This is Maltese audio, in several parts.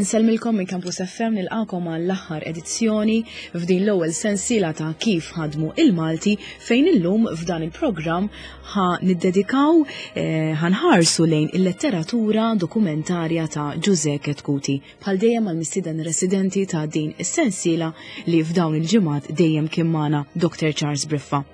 Insellmilkom minn Campus FM nilqakom għall-aħħar edizzjoni f'din l-ewwel sensiela ta' kif ħadmu il-Malti fejn illum f'dan il-programm niddedikaw ħanħarsu lejn il-letteratura dokumentarja ta' Giuseppe Ketkuti. Bħal dejjem għall-mistieden residenti ta' din is-sensiela li f'dawn il-ġimgħat dejjem kien magħna Dr. Charles Briffa.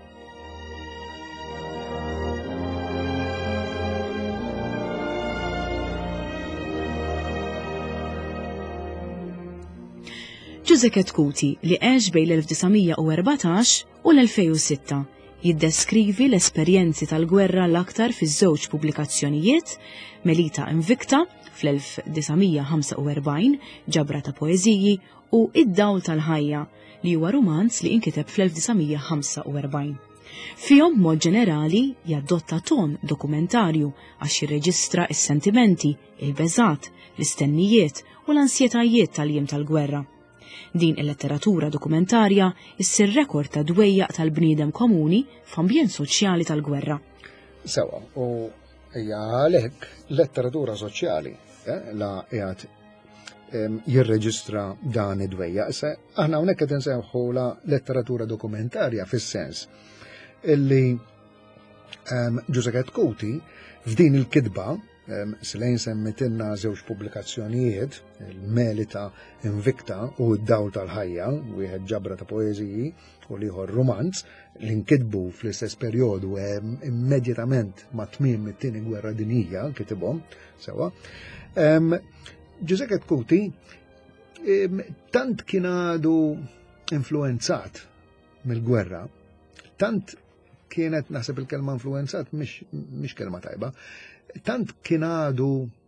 Giuseppe Ketkuti li għex bejn l-1914 u l-2006 jiddeskrivi l-esperjenzi tal-gwerra l-aktar fiż-żewġ pubblikazzjonijiet Melita Invicta fl-1945, ġabra ta' poeżiji u Id-dawl tal-ħajja li huwa romanz li inkiteb fl-1945. Fihom mod ġenerali jaddotta ton dokumentarju għax jirreġistra s-sentimenti, il-beżat, l-istennijiet u l-ansjetajiet tal-jiem tal-gwerra. Din il-letteratura dokumentarja issir rekord ta' dwejjaq tal-bniedem komuni f'ambjent soċjali tal-gwerra. Sewa, u hija għalhekk letteratura soċjali la qiegħed jirreġistra dan id-dwejjaq. Issa aħna hawnhekk qed insejħula letteratura dokumentarja fis-sens illi Giuseppe Ketkuti f'din il-kitba Silejn semmitilna żewġ pubblikazzjonijiet, il-Melita Invicta u Id-dawl tal-ħajja, wieħed ġabra ta' poeżiji u ieħor romanz, li nkitbu fl-istess perjodu immedjatament ma' tmiem it-tieni gwerra dinjija kitibhom sewa. Giuseppe Ketkuti tant kien għadu influenzat mill-gwerra, tant kienet naħseb il-kelma influenzat mhix kelma tajba, tant kien għadu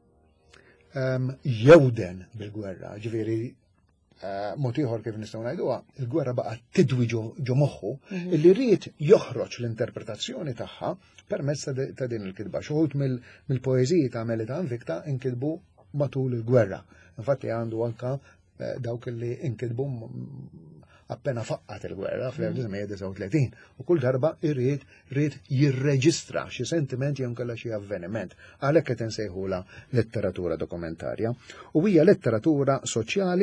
jewden bil-gwerra, ġifieri mod ieħor kif nistgħu ngħiduha, il-gwerra baqgħet tidwi ġo moħħu illi rrid joħroġ l-interpretazzjoni tagħha permezz ta' din il-kitba. Xi wħud mill-poeżiji ta' Melita Invicta inkitbu matul il-gwerra. Infatti għandu anke dawk li inkitbu appena faqqat il-gwerra fl-1939 u kull darba irrid jirreġistra xi sentiment jew kellha xi avveniment. Għalhekk qed insejħula letteratura dokumentarja. U hija letteratura soċjali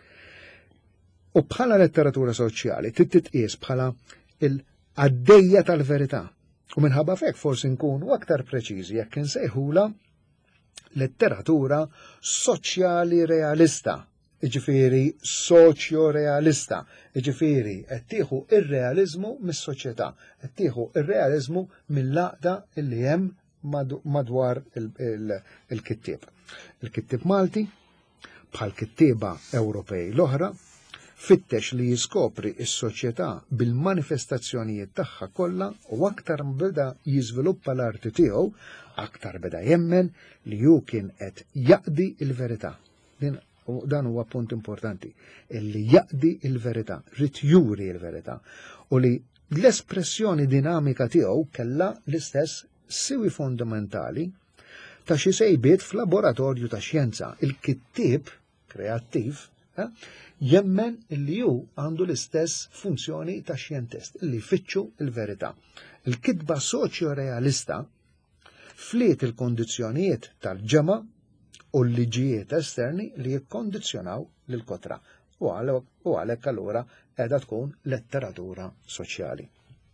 u bħala letteratura soċjali titqies bħala l-għaddejja tal-verità. U minħabba fek forsi nkunu aktar preċiżi jekk insejħula letteratura soċjali realista. Iġifieri soċjo-realista, iġifieri qed tieħu ir-realiżmu mis-soċjetà, qed tieħu ir-realiżmu mill-għaqda li hemm madwar il-kittieb. Il-kittieb Malti bħal kittieba Ewropej l-oħra fittex li jiskopri s-soċjetà bil-manifestazzjonijiet tagħha kollha u aktar beda jiżviluppa l-arti tiegħu, aktar beda jemmen li hu kien qed jaqdi l-verità. U dan huwa punt importanti, illi jaqdi il-verità, rid juri il-verità, u li l-espressjoni dinamika tiegħu kellha l-istess siwi fondamentali ta' xi sejbiet f'laboratorju ta' xjenza. Il-kittieb kreattiv jemmen illi hu għandu l-istess funzjoni ta' xjentist, illi jfittxu il-verità. Il-kitba soċjo-realista fliet il-kondizzjonijiet tal-ġema u l-liġijiet esterni li jikkondizzjonaw lill-kotra. U għalhekk allura qiegħda tkun letteratura soċjali.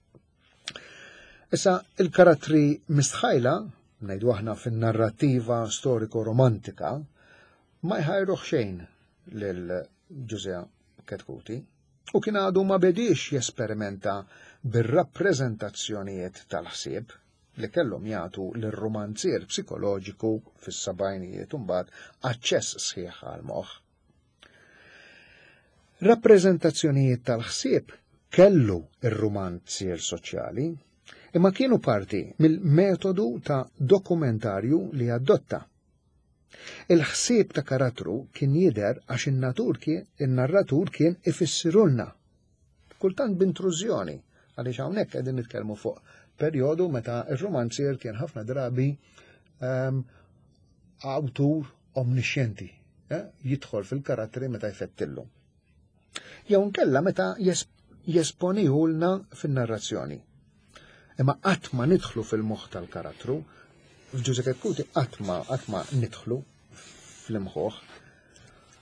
Issa il-karattri mistħajla, ngħidu aħna fin-narrattiva storiko-romantika, ma jħajruh xejn lil Giuseppe Ketkuti u kien għadu ma bedix jesperimenta bir-rappreżentazzjonijiet tal-ħsieb li kellhom jagħtu lir-romanzier psikoloġiku fis-sabgħinijiet u mbagħad aċċess sħiħ għall-moħħ. Rappreżentazzjonijiet tal-ħsieb kellu ir-romanzier soċjali, imma kienu parti mill-metodu ta' dokumentarju li adotta. Il-ħsieb ta' karattru kien jidher għax in-narratur kien ifissirulna, kultant b'intrużjoni, għaliex hawnhekk qegħdin nitkellmu fuq perjodu meta ir-romanzier kien ħafna drabi awtur omniscienti, jidħol fil-karatteri meta jfettillu. Jew nkella meta jesponihulna fin-narrazzjoni. Imma qatt ma nidħlu fil-moħħ tal-karattru, f'Giuseppe Ketkuti qatt ma nidħlu fl-imħuħ.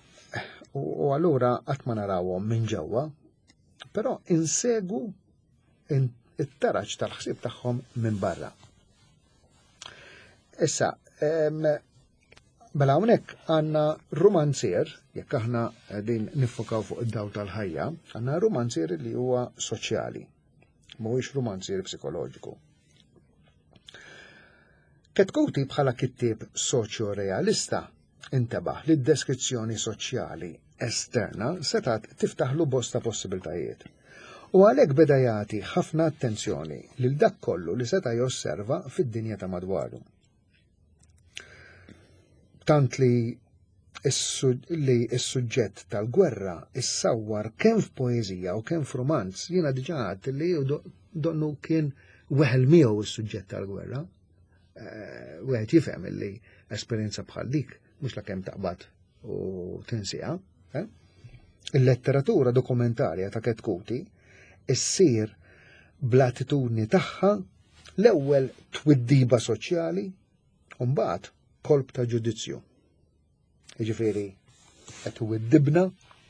u allura qatt ma narawhom minn ġewwa, però insegu it-taraġġ tal-ħsieb tagħhom minn barra. Issa, mela hawnhekk għandna romanzier, jekk aħna qegħdin niffokaw fuq id-dawl tal-ħajja, għandna romanzier li huwa soċjali, mhuwiex romanzier psikoloġiku. Ketkuti bħala kittieb soċjo-realista intebaħ li d-deskrizzjoni soċjali esterna setat tiftaħlu bosta possibiltajiet. U għalhekk beda jagħti ħafna attenzjoni lil dak kollu li seta' josserva fid-dinja ta' madwaru. Tant li s-suġġett tal-gwerra issawwar kemm f'poeżija u kemm f'romanz, jiena diġà għadt li donnu kien weħel miegħu s-suġġett tal-gwerra. Wieħed jifhem li esperjenza bħal dik mhux la kemm taqbad u tinsiha. Il-letteratura dokumentarja ta' Ketkuti issir bl-attitudni tagħha l-ewwel twiddiba soċjali u mbagħad kolb ta' ġudizzju. Jiġifieri qed iweddibna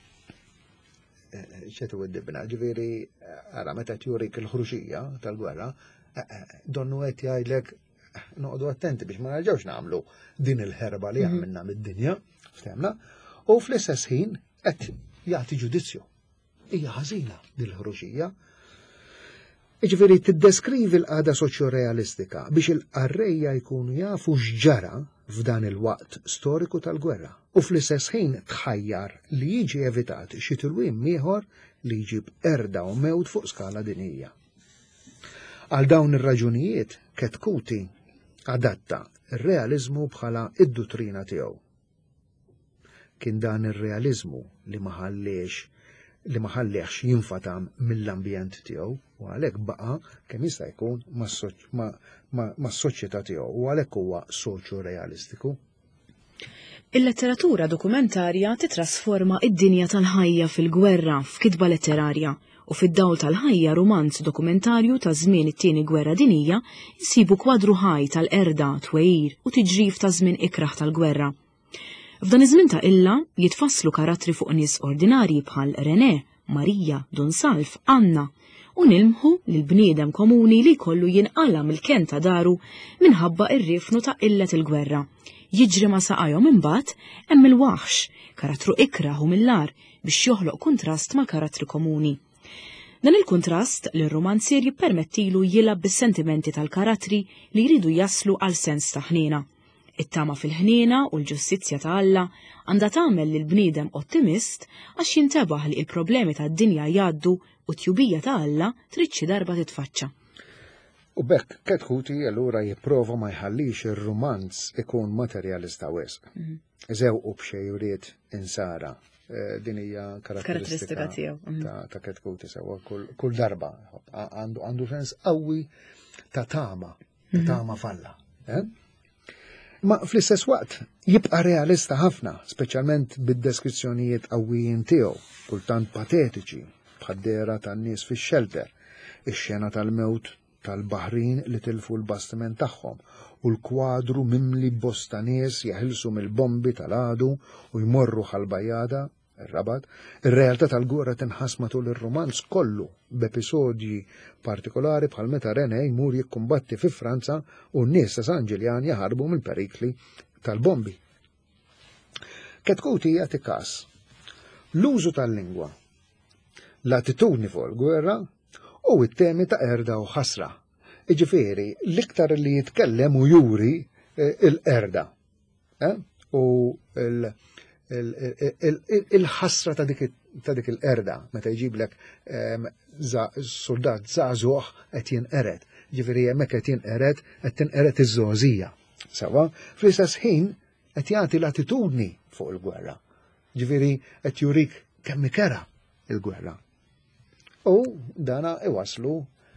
ġifieri ara meta jurik il-ħruxija tal-gwerra, donnu qed jgħidlek noqogħdu attenti biex ma nerġgħux nagħmlu din il-ħerba li għamilna mid-dinja, ftemna, u fl-istess ħin qed jagħti ġudizzju. Hija ħażina din il-ħruxija. Jiġifieri tiddeskrivi l-qagħda soċjorealistika biex il-qarrejja jkunu jafu x'ġara f'dan il-waqt storiku tal-gwerra u fl-istess ħin tħajjar li jiġi evitat xi tilwim ieħor li jġib erda u mewt fuq skala dinjija. Għal dawn ir-raġunijiet Ketkuti adatta ir-realiżmu bħala id-dottrina tiegħu. Kien dan ir-realiżmu li ma ħallehx jinfatam mill-ambjent tiegħu u għalhekk baqa' kemm jista' jkun mas-soċjetà tiegħu u għalhekk huwa soċjo-realistiku. Il-letteratura dokumentarja titrasforma id-dinja tal-ħajja fil-gwerra f'kitba letterarja u fid-dawl tal-ħajja romanz dokumentarju ta' żmien it-tieni gwerra dinija jsibu kwadru ħaj tal-erda, twejjir u tiġrif ta' żmien ikraħ tal-gwerra. F'dan iż-żmien ta' illa jitfasslu karattri fuq nies ordinarji bħal René, Marija, Dunsalf, Anna u nilmħu lil bniedem komuni li jkollu jinqala mill-ken ta' daru minħabba ir-rifnu ta' illet il-gwerra. Jiġri ma saqajhom imbagħad hemm il-waħx, karattru ikraħ u millar biex joħloq kuntrast ma' karattri komuni. Dan il-kontrast li r-romanzier jippermettilu jilab bis-sentimenti tal-karattri li jridu jaslu għal sens ta' ħniena. It-tama fil-ħniena u l-ġustizzja ta' Alla għandha tagħmel lil bniedem ottimist għax jintebaħ li l-problemi tad-dinja jgħaddu u tjubija ta' Alla trid xi darba titfaċċa. U bekk Ketkuti allura jipprova ma jħallix ir-romanz ikun materjalista wisq. Iżewqu b'xejriet insara. Din hija karatteristika ta' Ketkuti sewwa kull darba għandu sens qawwi ta' tama falla. Ma fl-istess waqt jibqa' realista ħafna, speċjalment bid-deskrizzjonijiet qawwijin tiegħu, kultant patetiċi, bħad-dera tan-nies fix-shelter, ix-xena tal-mewt tal-baħrin li tilfu l-bastiment tagħhom u l-kwadru mimli bosta nies jaħilsu mill-bombi tal-għadu u jmorru ħal-bajjada, ir-Rabat, ir-realtà tal-gwerra tinħass matul ir-romanz kollu b'episodji partikolari bħal meta René jmur jikkumbatti fi Franza u n-nies ta' San Ġiljan jaħarbu mill-perikli tal-bombi. Ketkuti jagħti każ l-użu tal-lingwa, l-attitudni fuq il-gwerra u t-temi ta' erda u ħasra. Jiġifieri l-iktar li jitkellem u juri l-erda u il-ħasra ta' dik il-erda meta jġiblek soldat żagħżugħ qed jinqered. Ġifieri hemmhekk qed jinqered qed tinqered iż-żgħożija. Sewa, fl-istess ħin qed jagħti l-attitudni fuq il-gwerra. Ġifieri qed jurik kemm ikera il-gwerra. U dana iwaslu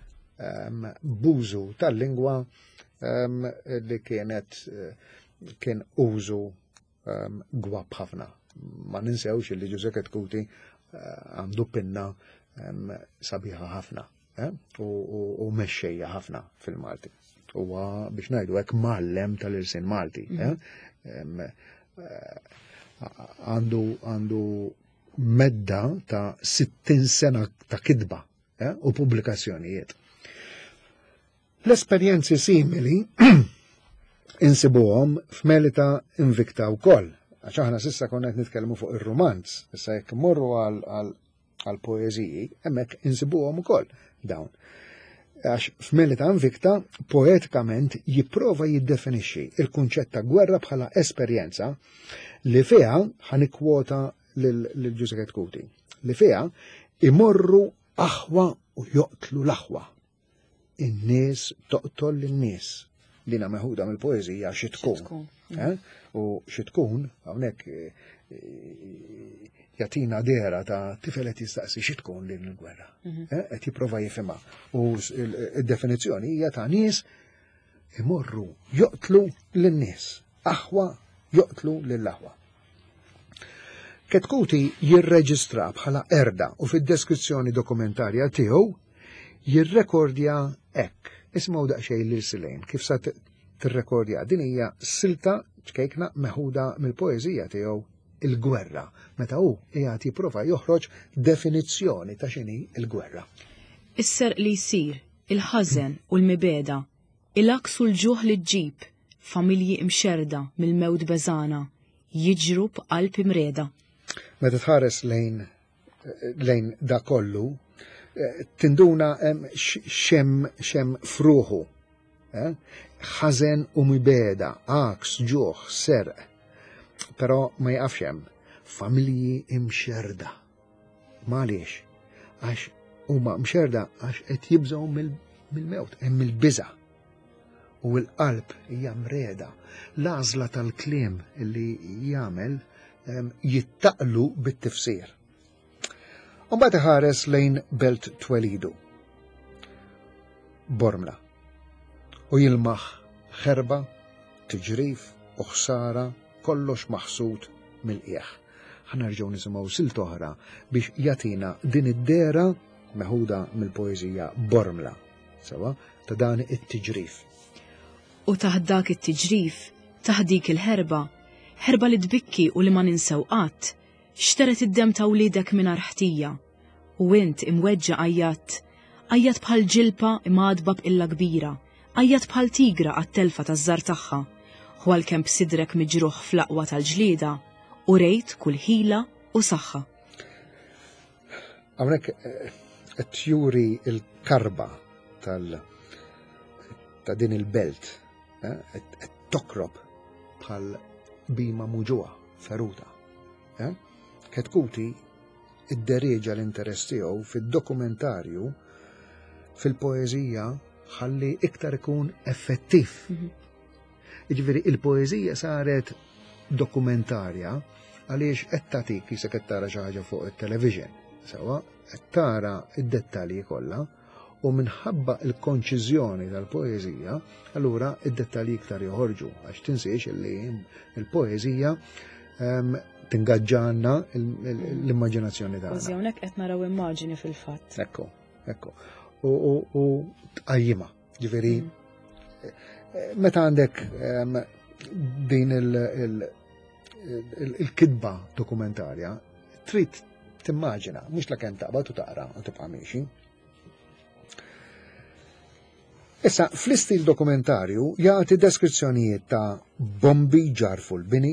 b'użu tal-lingwa li kien użu gwab ħafna. Ma ninsewx li Giuseppe Ketkuti għandu pinna sabiħa ħafna u mexxejja ħafna fil-Malti. Huwa biex ngħidu hekk mallem tal-irsin Malti. Għandu medda ta' 60 sena ta' kidba u pubblikazzjonijiet. L-esperjenzi simili insibuhom f'Melita Invicta wkoll. Għax aħna s'issa konna qed nitkellmu fuq ir-romanz, issa jekk immorru għal poeżiji, hemmhekk insibuhom ukoll dawn. Għax f'Melita Invicta poetikament jipprova jiddefinixxi il-kunċett ta' gwerra bħala esperjenza li fiha ħanikwota lil Giuseppe Kuti, li fiha imorru aħwa u joqtlu l-aħwa. In-nies toqtol lin-nies. Dina meħuda mill-poeżija xi tkun. U xi tkun hawnhekk jagħtina dera ta' tifel qed jistaqsi xi tkun din il-gwerra. Qed jipprova jifhimha. U d-definizzjoni hija ta' nies imorru joqtlu lin-nies. Aħwa joqtlu lill-aħwa. Kuti jirreġistra bħala erda u fid-deskrizzjoni dokumentarja tiegħu jirrekordja hekk. Ismgħu daqsxejn lil Silejn kif sa tirrekordja. Din hija silta ċkejkna meħuda mill-poeżija tiegħu il-gwerra, meta hu qiegħed jipprova joħroġ definizzjoni ta' x'inhi l-gwerra. Isser li jsir, il-ħażen u l-mibeda, il-aks u l-ġuħ li ġġib, familji imxerda mill-mewt beżana, jiġru b'qalb imreda. Meta tħares lejn da kollu, tinduna xem fruħu, ħażen u mibeda, aks, ġuħ, serq, pero ma jaqafx hemm familji imxerda. Għaliex? Għax huma mxerda għax qed jibżgħu mill-mewt, hemm il-biża' u l-qalb hija mreda. L-għażla tal-kliem li jagħmel jittaqlu bit-tifsir. Mbagħad iħares lejn Belt Twelidu, Bormla, u jilmaħ ħerba, tiġrif u ħsara kollox maħsud mill-qiegħ. Ħanerġgħu nisimgħu silt oħra biex jagħtina din id-dera meħuda mill-poeżija Bormla, sewa ta' dan it-tiġrif. U taħt dak it-tiġrif, taħt dik il-ħerba, ħerba li tbikki u li ma ninsew qatt, xteret id-dem ta' wliedek mingħajr ħtija, u int imweġġa għajjat bħal ġilpa imadba b'illa kbira, għajjat bħal tigra għat-telfa taż-żar tagħha, u għalkemm b'sidrek miġruħ fl-aqwa tal-ġlieda u rejt kull ħila u saħħa. Hawnhekk qed juri l-karba ta' din il-belt, qed tokrob bħal bima muġuha feruta. Kuti id-dereġa l-interess tiegħu fid-dokumentarju fil-poeżija ħalli iktar ikun effettiv. Jiġifieri il-poeżija saret dokumentarja għaliex qed tagħtik isek qed tara xi ħaġa fuq it-television. Sewa qed tara id-dettalji kollha u minħabba l-konċiżjoni tal-poeżija, allura id-dettalji iktar joħorġu għax tinsiex li l-poeżija tingaġġanna l-immaġinazzjoni tagħna. Kważi hawnhekk qed naraw immaġini fil-fatt. Ekku. U tqajjima. Ġifieri meta għandek din il-kidba dokumentarja, trid timmaġina, mhux l-kemm taqbad u taqra u tibqa' miexi. Issa, fl-istil dokumentarju jagħti deskrizzjonijiet ta' bombi ġarfu l-bini,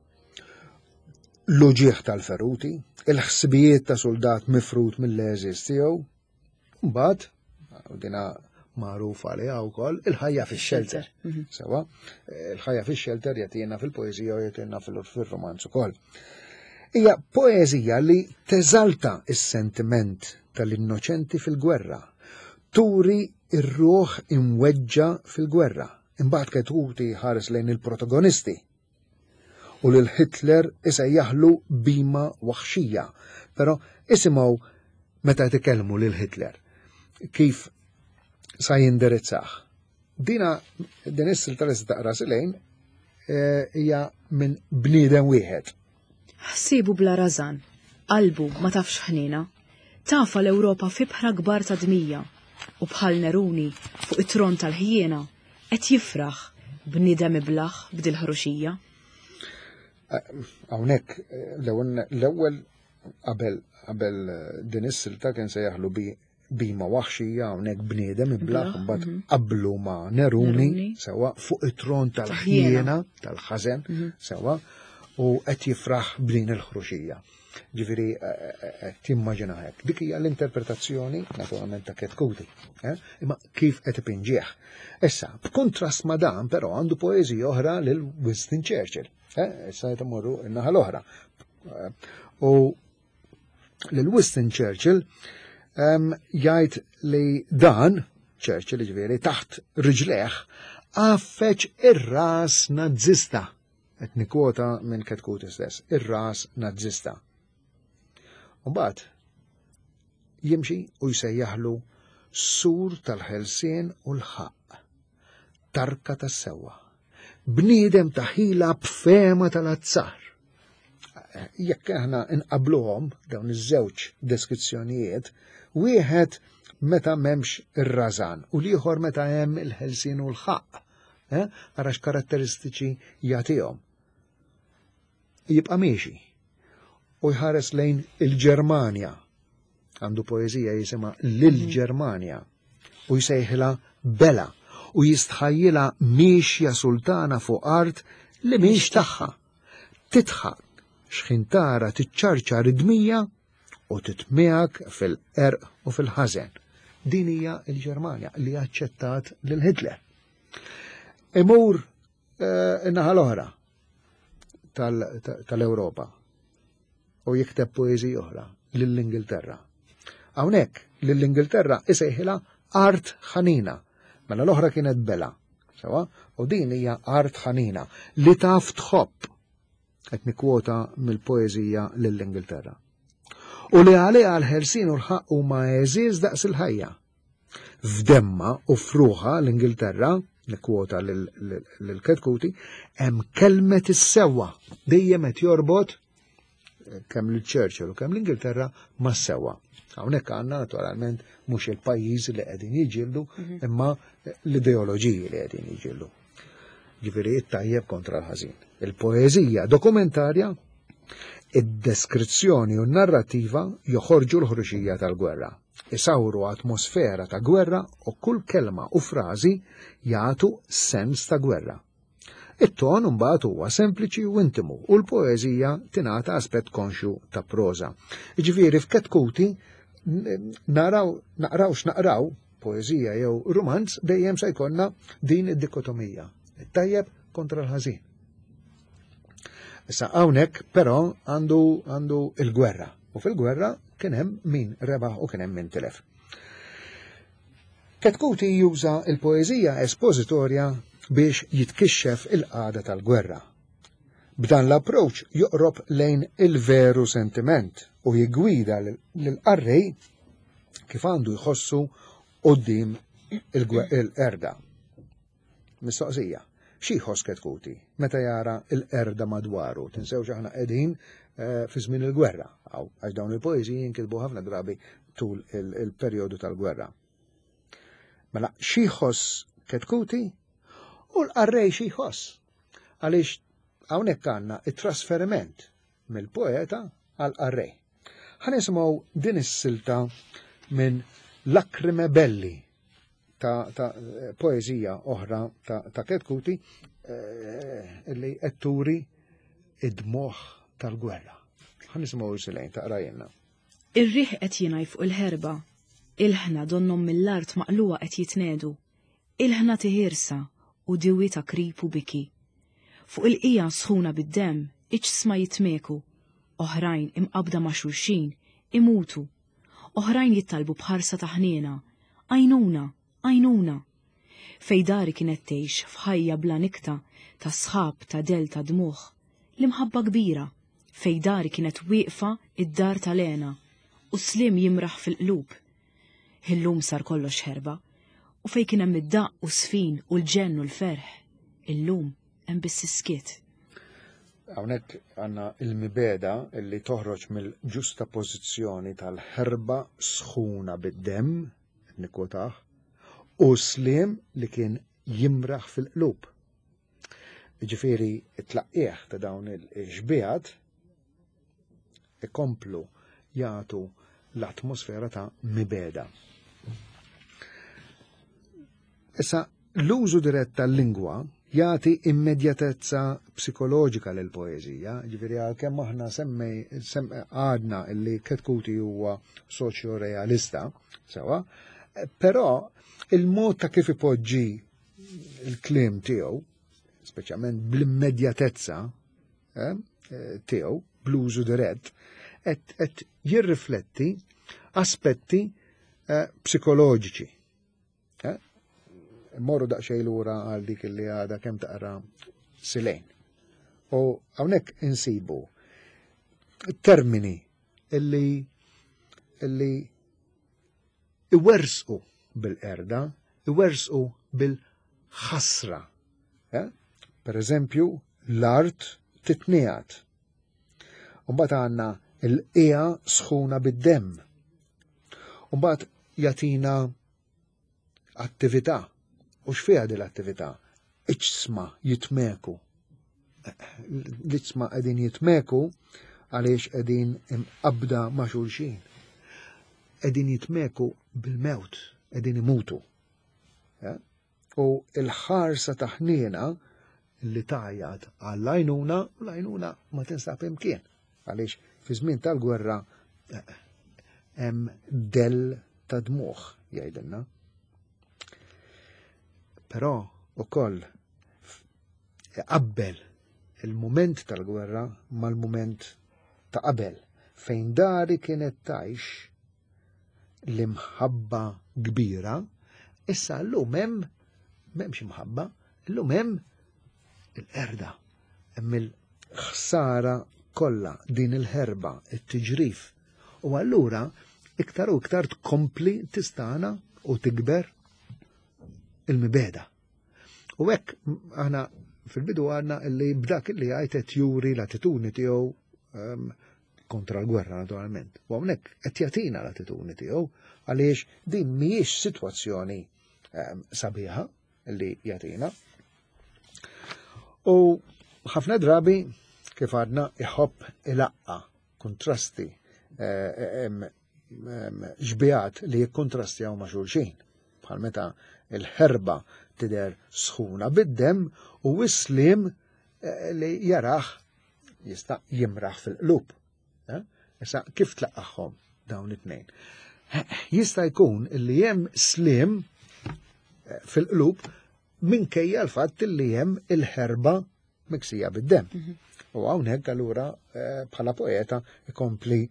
l-uġieħ tal-feruti, il-ħsibijiet ta' soldat mifrut mill-leżis tiegħu, mbagħad dina magħrufa għaliha wkoll il-ħajja fix-shelter. Sewa, il-ħajja fix-shelter jagħtina fil-poeżija u jagħtina fil-romanz ukoll. Hija poeżija li teżalta s-sentiment tal-innoċenti fil-gwerra, turi ir-ruħ imweġġa fil-gwerra. Imbagħad Kuti ħares lejn il-protagonisti u lil Hitler isejjaħlu bima waħxija. Però isimgħu meta titkellmu lil Hitler kif sa jindirizzah. Din is-silta li taqra silejn hija minn bniedem wieħed. Ħsibu bla rażan, qalbu ma tafx ħnina, tafa l-Ewropa fi bħra kbar ta' dmija. U bħal Neruni fuq it-tron tal-ħjiena qed jifraħ b'nidem iblaħ b'dil ħruxija. Hawnhekk l-ewwel qabel din is-silta kien se jaħlu bima waħxija hawnhekk bniedem iblaħ mbagħad qablu ma' Neruni sewa fuq it-tron tal-ħiena tal-ħażen sewa u qed jifraħ b'din il-ħruxija. Ġifieri timmaġina hekk. Dik hija l-interpretazzjoni naturalment ta' Ketkuti, imma kif qed ipinġieħ. Issa, b'kontrast ma' dan però għandu poeżija oħra lil Winston Churchill. Issa qed imorru n-naħa l-oħra. U lil Winston Churchill jgħid li dan Churchill ġifieri taħt riġleħ għaffeċ ir-ras nazzista. Qed nikkwota minn Ketkuti stess, ir-ras nazzista. Mbagħad jimxi u jsejjaħlu sur tal-ħelsien u l-ħaq, tarka tas-sewwa, bniedem ta' ħila b'fema tal-azzar. Jekk aħna inqabluhom dawn iż-żewġ deskrizzjonijiet, wieħed meta m'hemmx ir-rażan u l-ieħor meta hemm il-ħelsien u l-ħaq, għarax karatteristiċi jagħtihom. Jibqa' miexi u jħares lejn il-Ġermanja. Għandu poeżija jisimha Lil-Ġermanja u jsejħilha Bela u jistħajjilha miexja sultana fuq art li mhix tagħha. Titħaq x'ħintara tiċċarċar id-dmija u titmiegħek fil-qerq u fil-ħażen. Din hija l-Ġermanja li aċċettat lil Hitler. Imur in-naħa l-oħra tal-Ewropa u jikteb poeżija oħra lill-Ingilterra. Hawnhekk lill-Ingilterra isejħilha art ħanina, mela l-oħra kienet Bela, sewa, u din hija art ħanina li taf tħobb qed nikkwota mill-poeżija lill-Ingilterra. U li għaliha l-ħelsien u l-ħaq huma eżiż daqs il-ħajja. F'demma u f'ruħha l-Ingilterra, nikkwota lill-Ketkuti, hemm kelmet is-sewwa dejjem qed jorbot kemm l-Churchill u kemm l-Ingilterra ma' sewwa. Hawnhekk għandna naturalment mhux il-pajjiż li qegħdin jiġildu, imma l-ideoloġiji li qegħdin jiġildu. Ġifieri it-tajjeb kontra l-ħażin. Il-poeżija dokumentarja, id-deskrizzjoni u n-narrattiva joħorġu l-ħruxija tal-gwerra. Isawru atmosfera ta' gwerra u kull kelma u frażi jagħtu sens ta' gwerra. It-ton mbagħad huwa sempliċi u intimu u l-poeżija tingħata aspett konxju ta' proża. Jiġifieri f'Ketkuti naqraw poeżija jew romanz dejjem se jkollna din id-dikotomija. It-tajjeb kontra l-ħażin. Issa hawnhekk però għandu il-gwerra u fil-gwerra kien hemm min rebaħ u kien hemm min tilef. Ketkuti juża l-poeżija espożitorja biex jitkixxef il-qagħda tal-gwerra. B'dan l-approċċ joqrob lejn il-veru sentiment u jiggwida lill-qarrej kif għandu jħossu quddiem il-qerda. Mistoqsija, xi jħoss Ketkuti meta jara l-qerda madwaru? Tinsewx aħna qegħdin fi żmien il-gwerra, għax dawn il-poeżiji jinkitbu ħafna drabi tul il-perjodu tal-gwerra. Mela xi jħoss Ketkuti u l-qarrej xi jħoss. Għaliex hawnhekk għandna it-trasferiment mill-poeta għall-qarrej. Ħanisimgħu din is-silta minn Lacrime Belli ta' poeżija oħra ta' Ketkuti li qed turi id-dmoħħ tal-gwerra. Ħanisimgħu silejn taqrajna. Ir-riħ qed jingħaj fuq il-ħerba, il-ħna donnom mill-art maqluwa qed jitnedu, il-ħna tiħirsa u diwi ta' krip u biki. Fuq il-qija sħuna bid-dem iċsma jitmeku, oħrajn imqabda ma' xulxin imutu, oħrajn jittalbu bħarsa ta' ħniena, għajnuna, għajnuna. Fejdari kienet tgħix f'ħajja bla nikta ta' sħab ta' del ta' dmuħ, l-imħabba kbira. Fejdari kienet wieqfa id-dar tal-Lena u slim jimraħ fil-qlub. Illum sar kollox ħerba u fej kien hemm id-daq u sfin u l-ġenn u l-ferħ. Illum hemm biss iskiet. Hawnhekk għandna il-mibeda li toħroġ mill-ġusta pożizzjoni tal-ħerba sħuna bid-demm, nikwotaħ, u slim li kien jimraħ fil-qlub. Ġifieri t-tlaqqieħ ta' dawn il-ġbijat ikomplu jagħtu l-atmosfera ta' mibeda. Issa, l-użu dirett tal-lingwa jagħti immedjatezza psikoloġika lil poeżija, ġifieri għalkemm aħna għadna li Katkuti huwa soċjorealista, sewa, però il-mod ta' kif ipoġġi il-kliem tiegħu, speċjalment bl-immedjatezza tiegħu, bl-użu dirett, qed jirrifletti aspetti psikoloġiċi. Morru daqsxejn lura għal dik li għadha kemm taqra Silejn. U hawnhekk insibu termini illi iwersqu bil-qerda, iwersqu bil-ħasra. Per eżempju, l-art titniegħat. U mbagħad għandna l-qija sħuna bid-demm. U mbagħad jagħtina attività. U x'fiha din l-attività? Iċsma jitmeku. L-iċsma qegħdin jitmeku għaliex qegħdin imqabda ma' xulxin. Qegħdin jitmeku bil-mewt, qegħdin imutu. U l-ħarsa ta' ħniena li tajjat għall-għajnuna, u l-għajnuna ma tinsab imkien. Għaliex fi żmien tal-gwerra hemm del ta' dmuħ jgħidilna. Però ukoll qabbel il-mument tal-gwerra mal-mument ta' qabel fejn dari kienet tgħix l-imħabba kbira, issa llum m'hemmx imħabba, llum hemm il-qerda, hemm il-ħsara kollha din il-ħerba, it-tiġrif. U allura iktar u iktar tkompli tistana u tikber il-mibeda. U hekk aħna fil-bidu għadna li b'dak li għajtet juri l-attitudni tiegħu kontra l-gwerra naturalment. U hawnhekk qed jagħtina l-attitudni tiegħu għaliex din mhijiex sitwazzjoni sabiħa li jagħtina. U ħafna drabi kif għadna iħobb il-aqqa, kontrasti, ġbijat li jikkontrastjaw ma' xulxin. Bħal meta il-ħerba tidher sħuna bid-demm u wislim li jaraħ jista' jimraħ fil-qlub. Issa kif tlaqqaħħom dawn it-tnejn? Jista' jkun li hemm slim fil-qlub minkejja l-fatt li hemm il-ħerba miksija bid-demm. U hawnhekk allura bħala poeta ikompli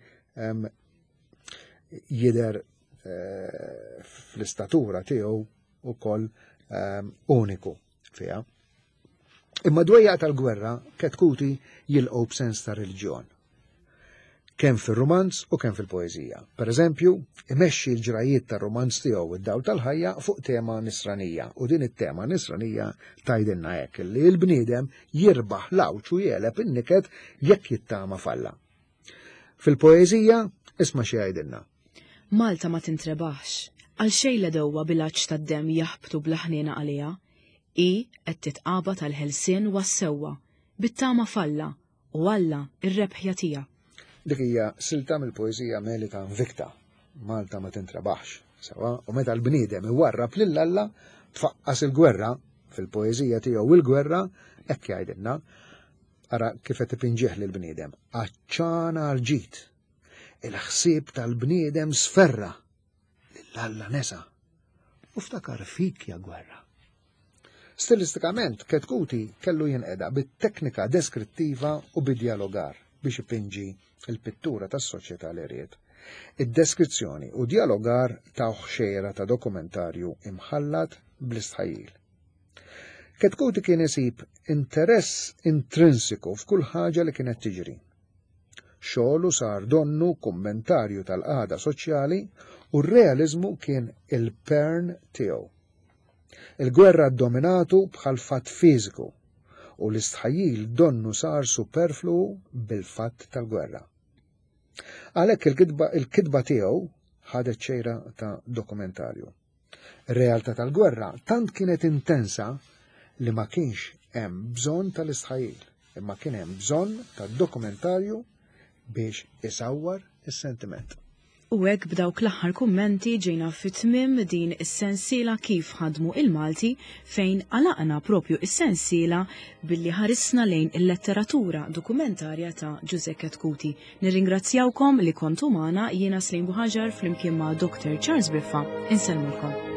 jidher fl-istatura tiegħu ukoll uniku fiha. Imma dwejja tal-gwerra Katkuti jilqgħu b'sens ta' reliġjon. Kemm fir-romanz u kemm fil-poeżija. Pereżempju, imexxi l-ġrajiet tar-romanz tiegħu id-dawl tal-ħajja fuq tema nisranija u din it-tema nisranija tgħidilna hekk li l-bniedem jirbaħ l-awċ u jeleb in-niket jekk jittama falla. Fil-poeżija isma' xi jgħidilna. Malta ma tintrebaħx, għal xejn l-edewwa bil-għaġġ tad-demm jaħbtu bl-ħniena għaliha, qed titqaba tal-ħelsien was-sewwa, bit-tama falla u Alla ir-rebħja tiegħha. Dik hija silta mill-poeżija Melita Invicta, Malta ma tintrebaħx, sewa, u meta l-bniedem iwarrab lil Alla tfaqqas il-gwerra fil-poeżija tiegħu il-gwerra hekk jgħidilna ara kif qed ipinġih lill-bniedem. Aċċana għal-ġid. Il-ħsieb tal-bniedem sferra lill-Alla nesa. U ftakar fik ja gwerra. Stilistikament Katkuti kellu jinqeda bit-teknika deskrittiva u bid-dialogar biex ipinġi il-pittura tas-soċjetà li ried. Id-deskrizzjoni u dialogar ta' xejra ta' dokumentarju imħallat bl-istħajjil. Katkuti kien isib interess intrinsiku f'kull ħaġa li kienet tiġri. Xogħlu sar donnu kummentarju tal-qagħda soċjali u r-realizmu kien il-pern tiegħu. Il-gwerra ddominatu bħal fatt fiżiku u l-istħajjil donnu sar superflu bil-fatt tal-gwerra. Għalhekk il-kitba tiegħu ħadet xejra ta' dokumentarju. Ir-realtà tal-gwerra tant kienet intensa li ma kienx hemm bżonn tal-istħajjil, imma kien hemm bżonn tad-dokumentarju biex isawwar is-sentiment. U hekk b'dawk l-aħħar kummenti ġejna fit-tmiem din is-sensiela kif ħadmu il-Malti fejn għalaqna propju is-sensiela billi ħarisna lejn il-letteratura dokumentarja ta' Giuseppe Tkuti. Nirringrazzjawkom li kontu magħna jiena Slim Buħaġar flimkien ma' Dr. Charles Biffa. Insellmulkom.